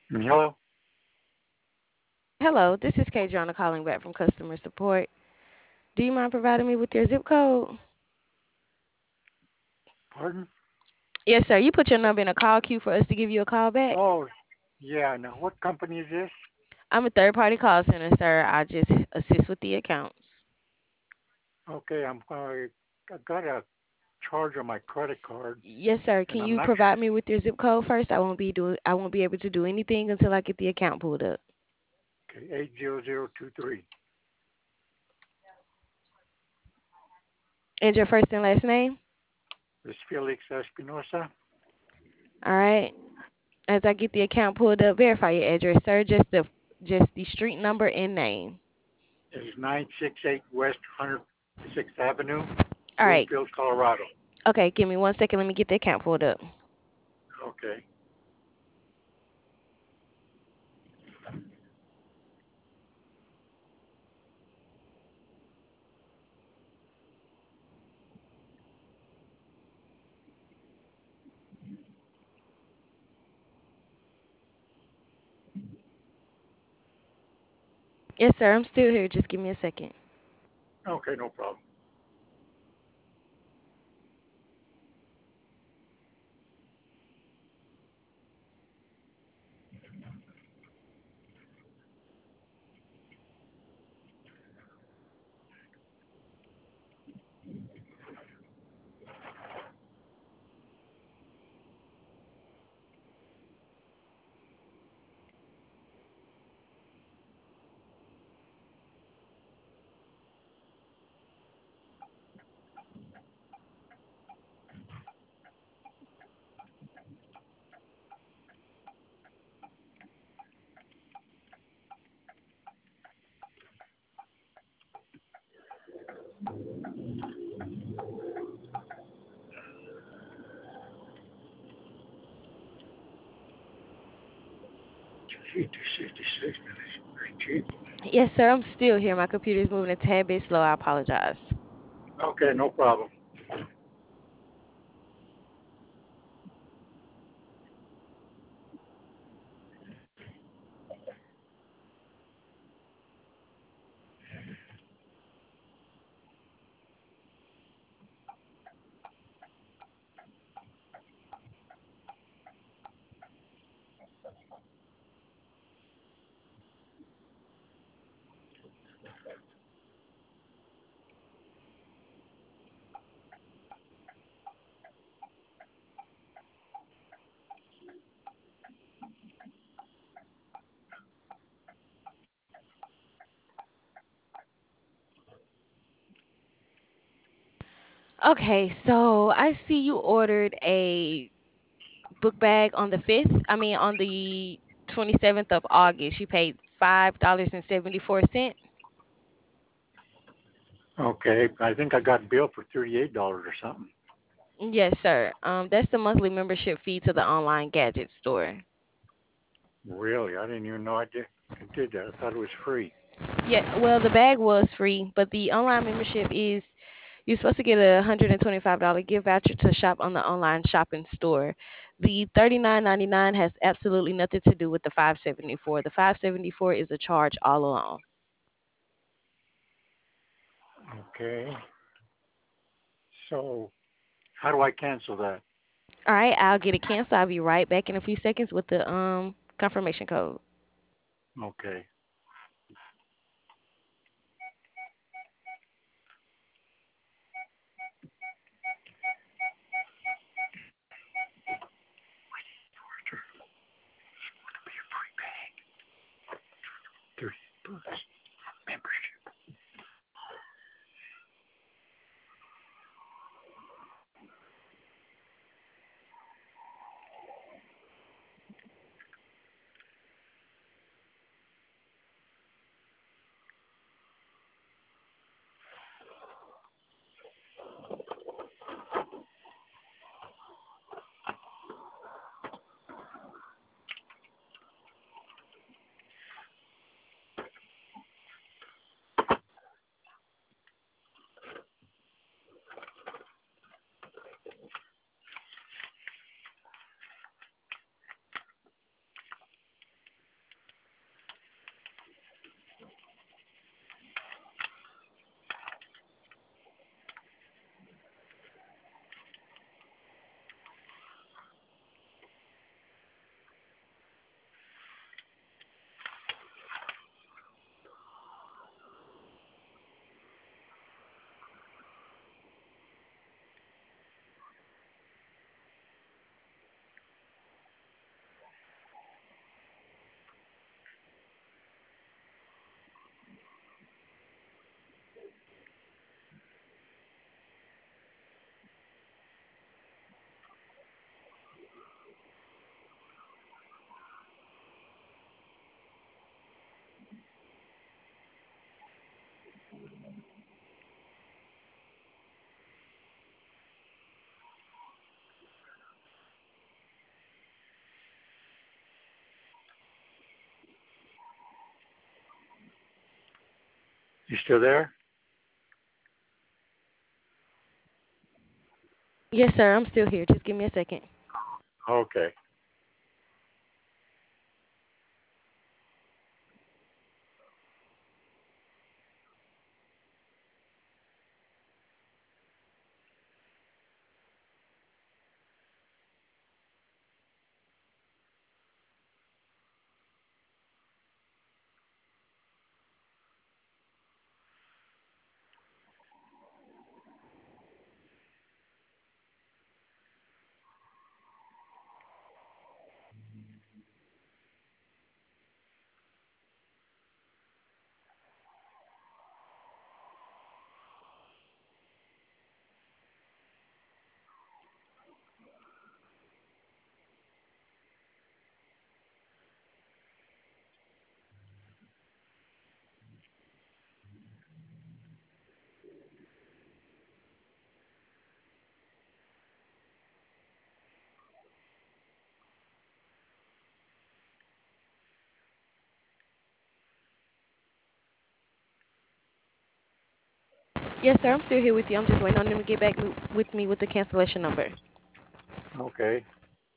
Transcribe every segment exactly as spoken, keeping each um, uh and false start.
Hello? Hello, this is Kadriana calling back from customer support. Do you mind providing me with your zip code? Pardon? Yes, sir. You put your number in a call queue for us to give you a call back. Oh, yeah. Now, what company is this? I'm a third party call center, sir. I just assist with the accounts. Okay, I'm uh, I got a charge on my credit card, Yes, sir. and Can I'm you not provide me with your zip code first? I won't be do I won't be able to do anything until I get the account pulled up. sure. Okay, eight zero zero two three. And your first and last name? This is Felix Espinosa. All right. As I get the account pulled up, verify your address, sir. Just the just the street number and name. It's nine six eight West one hundred sixth Avenue, All right. Bloomfield, Colorado. Okay, give me one second. Let me get the account pulled up. Okay. Yes, sir. I'm still here. Just give me a second. Okay, no problem. Gee, sixty-six minutes. Very cheap. Yes, sir. I'm still here. My computer's moving a tad bit slow. I apologize. Okay, no problem. Okay, so I see you ordered a book bag on the fifth. I mean, on the twenty-seventh of August. You paid five dollars and seventy-four cents. Okay, I think I got billed for thirty-eight dollars or something. Yes, sir. Um, that's the monthly membership fee to the online gadget store. Really? I didn't even know I did, I did that. I thought it was free. Yeah, well, the bag was free, but the online membership is you're supposed to get a one hundred twenty-five dollars gift voucher to shop on the online shopping store. The thirty-nine ninety-nine has absolutely nothing to do with the five seventy-four. The five seventy-four is a charge all along. Okay. So, how do I cancel that? All right, I'll get it canceled. I'll be right back in a few seconds with the um confirmation code. Okay. thirty bucks membership. You still there? Yes, sir. I'm still here. Just give me a second. Okay. Yes, sir. I'm still here with you. I'm just waiting on them to get back m- with me with the cancellation number. Okay.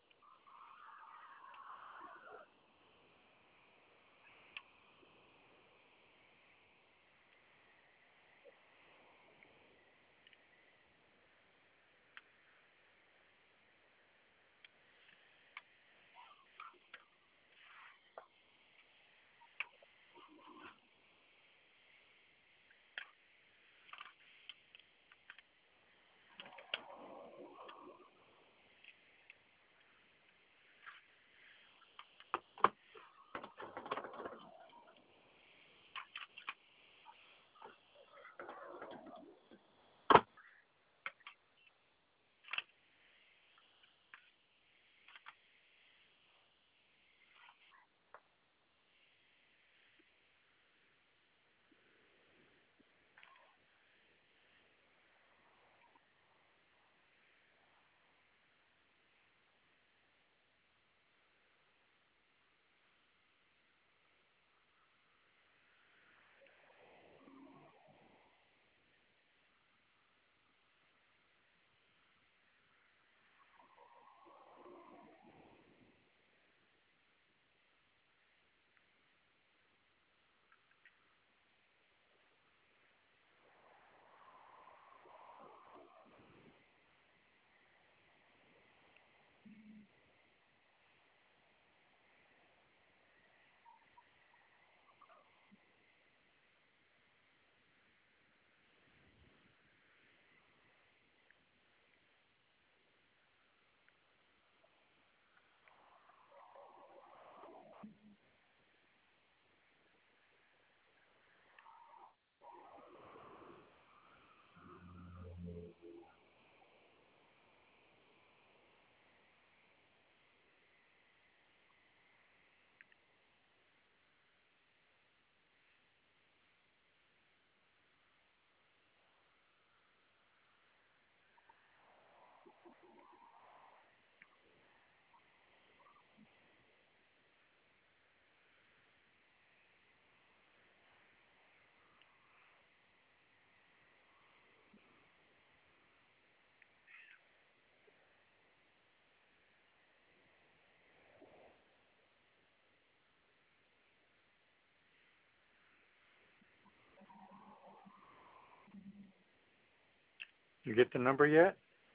You get the number yet?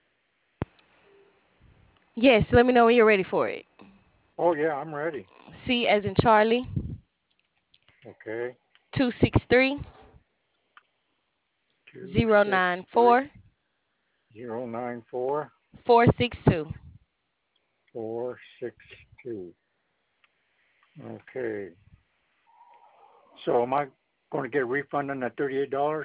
Yes, let me know when you're ready for it. Oh yeah, I'm ready. C as in Charlie, Okay. two six three Two zero six nine three four zero nine four four six two. four six two. Okay. So am I going to get a refund on that thirty-eight dollars?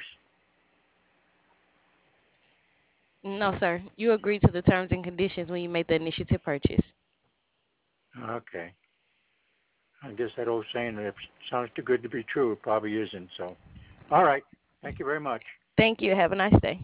No, sir. You agreed to the terms and conditions when you made the initiative purchase. Okay. I guess that old saying that if it sounds too good to be true, it probably isn't. So, all right. Thank you very much. Thank you. Have a nice day.